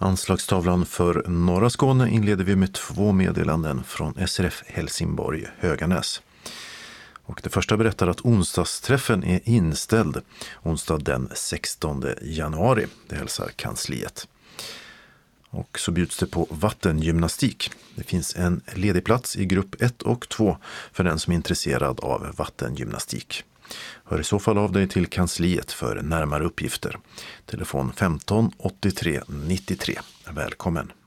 Anslagstavlan för norra Skåne inleder vi med 2 meddelanden från SRF Helsingborg Höganäs. Och det första berättar att onsdagsträffen är inställd onsdag den 16 januari. Det hälsar kansliet. Och så bjuds det på vattengymnastik. Det finns en ledig plats i grupp 1 och 2 för den som är intresserad av vattengymnastik. Hör i så fall av dig till kansliet för närmare uppgifter. Telefon 15 83 93. Välkommen!